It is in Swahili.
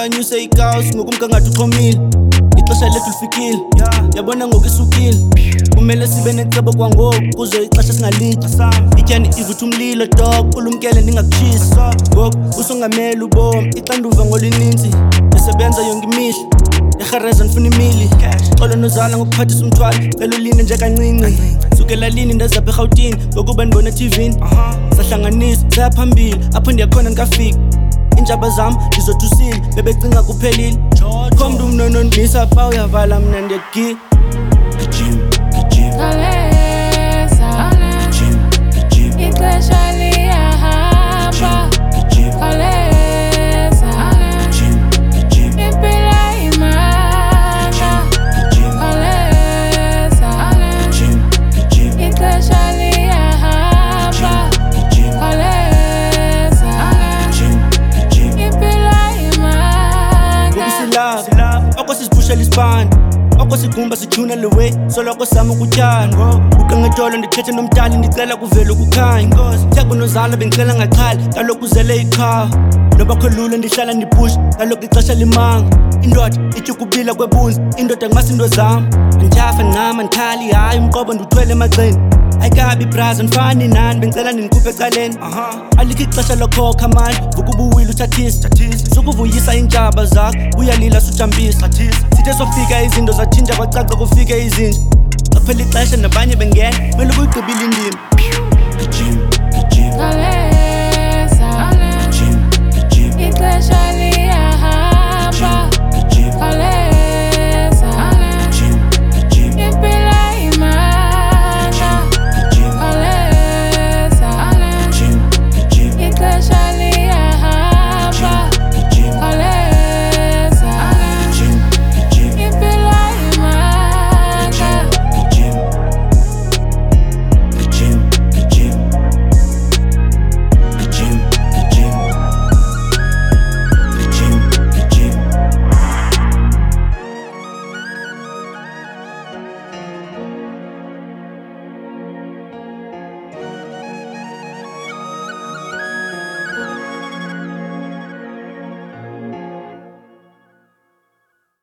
anyuse ikaos ngokumgangatho uxhomile ixesha lethu lifikile yabona ngoku isukile kumele sibe necebo kwangoku kuze ixesha singalinki ityani ivutha umlilo dog ulumkele ndingakutshisi ngoku usungamele ubomi ixanduva ngoluninzi ndisebenza yonke imihla ndirhareza ndifuna imili xolo nozala ngokuphathisa umthwalo cela ulinde nje kancinci sukela lini ndazapha erhawutini ngokuba ndibona etivini sahlanganisa sayaphambili apho ndiyakhona ndikafika iintshaba zam ndizothusile bebecinga kuphelile kho mntu mnonondisa pha uyavala mna ndiyagila ixesha liyahamba khawuleza impilo imanga khawuleza ixesha liyahamba khawuleza impilo imanga ngokusilapha oko siziphushela isibani oko sigumba sijuna le way soloko sama ukutyala ukangetolo ndithethe nomdali ndicela kuvele ukukhanya theko nozala bendicela ngaqhala kaloku uzele iqhawa noba kho lula ndihlala ndipusha kaloku ixesha limanga indoda ityukubila kwebunzi indoda ngumasindo zam andithafa ncama ndikhali hayi umqobo ndiwuthwele emagxeni ayikabi braza ndifani nani bendicela ndinikhuphe ecaleni alikho ixesha lokhokha manje vuka ubuwile uthathisa sukuvuyisa iintshaba zakho uyalila sujambisa sithe sofika izinto zatshintsha kwacaca kufike izinja qaphela ixesha nabanye bengena mele ukuyigqibile indima khawuleza ixesha